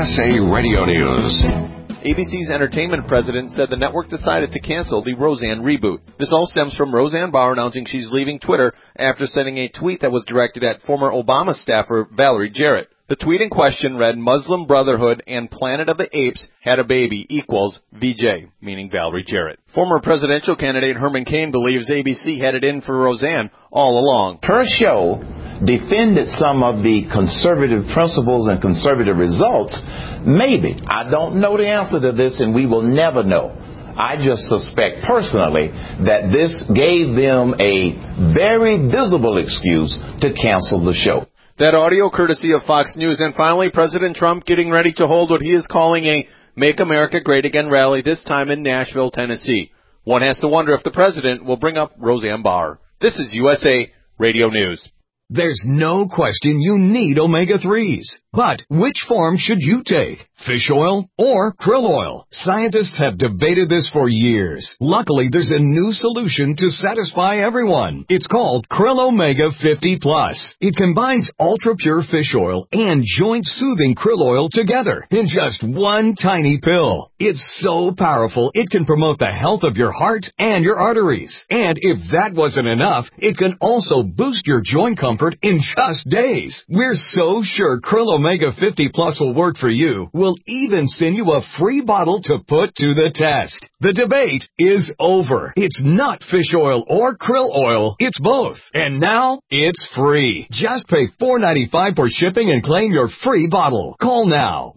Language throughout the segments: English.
USA Radio News. ABC's entertainment president said the network decided to cancel the Roseanne reboot. This all stems from Roseanne Barr announcing she's leaving Twitter after sending a tweet that was directed at former Obama staffer Valerie Jarrett. The tweet in question read, Muslim Brotherhood and Planet of the Apes had a baby equals VJ, meaning Valerie Jarrett. Former presidential candidate Herman Cain believes ABC had it in for Roseanne all along. Her show defended some of the conservative principles and conservative results. Maybe. I don't know the answer to this, and we will never know. I just suspect personally that this gave them a very visible excuse to cancel the show. That audio courtesy of Fox News. And finally, President Trump getting ready to hold what he is calling a Make America Great Again rally, this time in Nashville, Tennessee. One has to wonder if the president will bring up Roseanne Barr. This is USA Radio News. There's no question you need omega-3s. But which form should you take? Fish oil or krill oil? Scientists have debated this for years. Luckily, there's a new solution to satisfy everyone. It's called Krill Omega 50 Plus. It combines ultra-pure fish oil and joint-soothing krill oil together in just one tiny pill. It's so powerful, it can promote the health of your heart and your arteries. And if that wasn't enough, it can also boost your joint comfort in just days. We're so sure Krill Omega 50 Plus will work for you. We'll even send you a free bottle to put to the test. The debate is over. It's not fish oil or krill oil. It's both. And now it's free. Just pay $4.95 for shipping and claim your free bottle. Call now.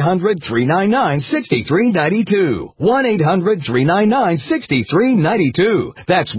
1-800-399-6392. 1-800-399-6392. That's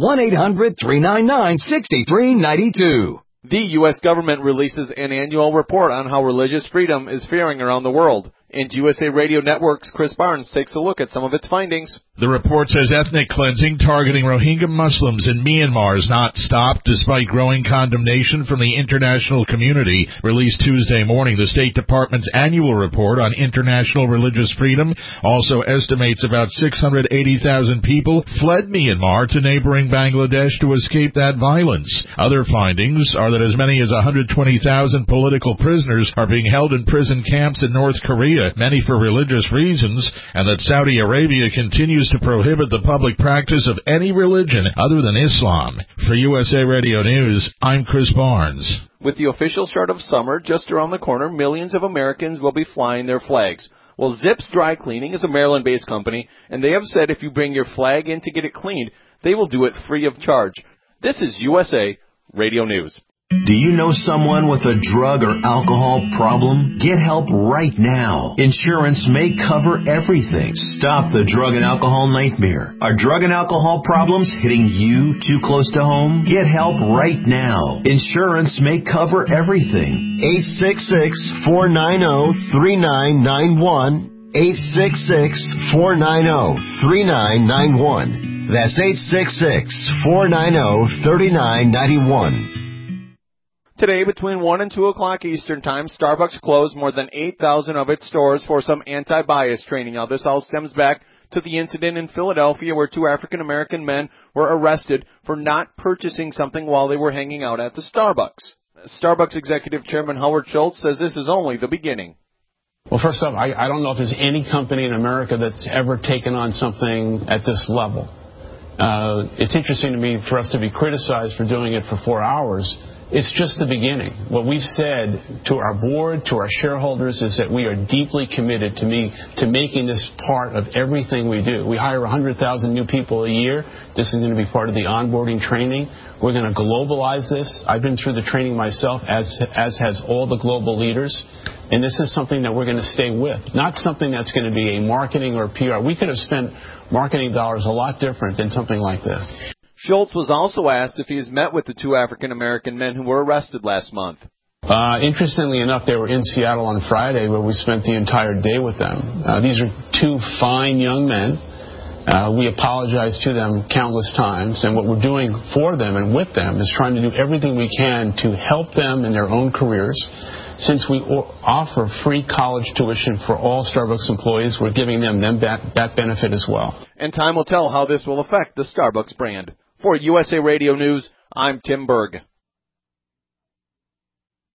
1-800-399-6392. The U.S. government releases an annual report on how religious freedom is faring around the world. And USA Radio Network's Chris Barnes takes a look at some of its findings. The report says ethnic cleansing targeting Rohingya Muslims in Myanmar has not stopped despite growing condemnation from the international community. Released Tuesday morning, the State Department's annual report on international religious freedom also estimates about 680,000 people fled Myanmar to neighboring Bangladesh to escape that violence. Other findings are that as many as 120,000 political prisoners are being held in prison camps in North Korea, many for religious reasons, and that Saudi Arabia continues to prohibit the public practice of any religion other than Islam. For USA Radio News, I'm Chris Barnes. With the official start of summer just around the corner, millions of Americans will be flying their flags. Well, Zips Dry Cleaning is a Maryland-based company, and they have said if you bring your flag in to get it cleaned, they will do it free of charge. This is USA Radio News. Do you know someone with a drug or alcohol problem? Get help right now. Insurance may cover everything. Stop the drug and alcohol nightmare. Are drug and alcohol problems hitting you too close to home? Get help right now. Insurance may cover everything. 866-490-3991. 866-490-3991. That's 866-490-3991. Today, between 1 and 2 o'clock Eastern Time, Starbucks closed more than 8,000 of its stores for some anti-bias training. Now, this all stems back to the incident in Philadelphia where 2 African-American men were arrested for not purchasing something while they were hanging out at the Starbucks. Starbucks Executive Chairman Howard Schultz says this is only the beginning. Well, first off, I don't know if there's any company in America that's ever taken on something at this level. It's interesting to me for us to be criticized for doing it for 4 hours. It's just the beginning. What we've said to our board, to our shareholders, is that we are deeply committed to making this part of everything we do. We hire 100,000 new people a year. This is going to be part of the onboarding training. We're going to globalize this. I've been through the training myself, as has all the global leaders. And this is something that we're going to stay with, not something that's going to be a marketing or PR. We could have spent marketing dollars a lot different than something like this. Schultz was also asked if he has met with the 2 African-American men who were arrested last month. Interestingly enough, they were in Seattle on Friday, where we spent the entire day with them. These are 2 fine young men. We apologize to them countless times, and what we're doing for them and with them is trying to do everything we can to help them in their own careers. Since we offer free college tuition for all Starbucks employees, we're giving them that benefit as well. And time will tell how this will affect the Starbucks brand. For USA Radio News, I'm Tim Berg.